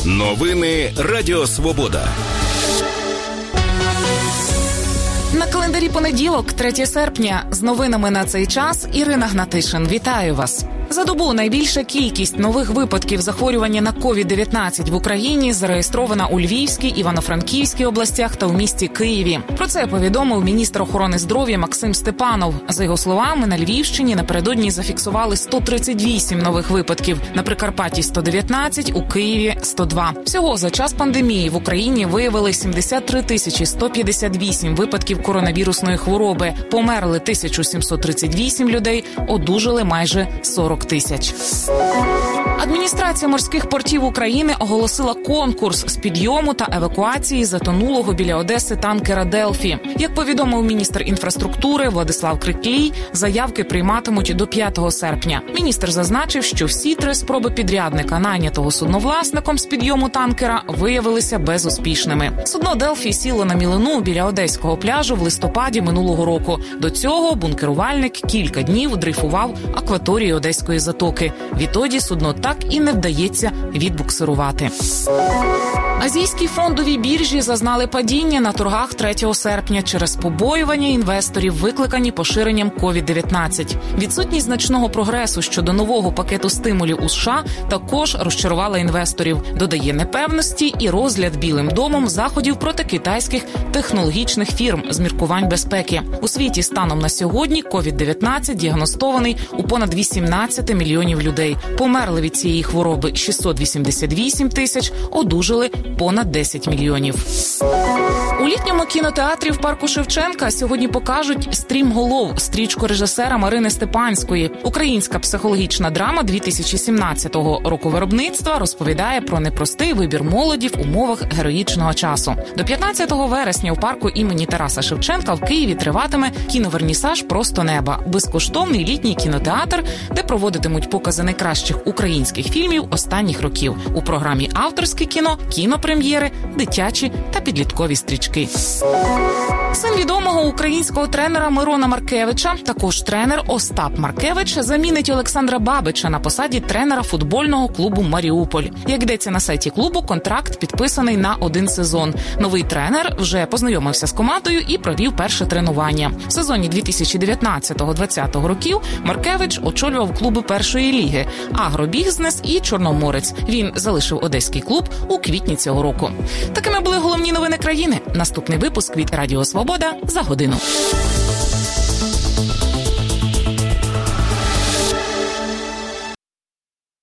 Новини Радіо Свобода. На календарі понеділок, 3 серпня. З новинами на цей час Ірина Гнатишин. Вітаю вас. За добу найбільша кількість нових випадків захворювання на COVID-19 в Україні зареєстрована у Львівській, Івано-Франківській областях та у місті Києві. Про це повідомив міністр охорони здоров'я Максим Степанов. За його словами, на Львівщині напередодні зафіксували 138 нових випадків, на Прикарпатті – 119, у Києві – 102. Всього за час пандемії в Україні виявили 73 158 випадків коронавірусної хвороби. Померли 1738 людей, одужали майже 40 тисяч. Адміністрація морських портів України оголосила конкурс з підйому та евакуації затонулого біля Одеси танкера «Делфі». Як повідомив міністр інфраструктури Владислав Криклій, заявки прийматимуть до 5 серпня. Міністр зазначив, що всі 3 спроби підрядника, найнятого судновласником з підйому танкера, виявилися безуспішними. Судно «Делфі» сіло на мілину біля Одеського пляжу в листопаді минулого року. До цього бункерувальник кілька днів дрейфував акваторією Одеської затоки. Відтоді судно так і не вдається відбуксирувати. Азійські фондові біржі зазнали падіння на торгах 3 серпня через побоювання інвесторів, викликані поширенням COVID-19. Відсутність значного прогресу щодо нового пакету стимулів у США також розчарувала інвесторів. Додає непевності і розгляд Білим домом заходів проти китайських технологічних фірм з міркувань безпеки. У світі станом на сьогодні COVID-19 діагностований у понад 18 мільйонів людей. Померли від цієї хвороби 688 тисяч, одужали понад 10 мільйонів. У літньому кінотеатрі в парку Шевченка сьогодні покажуть «Стрімголов» – стрічку режисера Марини Степанської. Українська психологічна драма 2017 року виробництва розповідає про непростий вибір молоді в умовах героїчного часу. До 15 вересня у парку імені Тараса Шевченка в Києві триватиме кіновернісаж «Просто неба» – безкоштовний літній кінотеатр, де проводитимуть покази найкращих українських фільмів останніх років. У програмі авторське кіно, кінопрем'єри, дитячі та підліткові стрічки. Син відомого українського тренера Мирона Маркевича, також тренер Остап Маркевич, замінить Олександра Бабича на посаді тренера футбольного клубу «Маріуполь». Як йдеться на сайті клубу, контракт підписаний на 1 сезон. Новий тренер вже познайомився з командою і провів перше тренування. В сезоні 2019-2020 років Маркевич очолював клуби першої ліги – «Агробізнес» і «Чорноморець». Він залишив одеський клуб у квітні цього року. Такими були головні новини країни. Наступний випуск від Радіо Свобода за годину.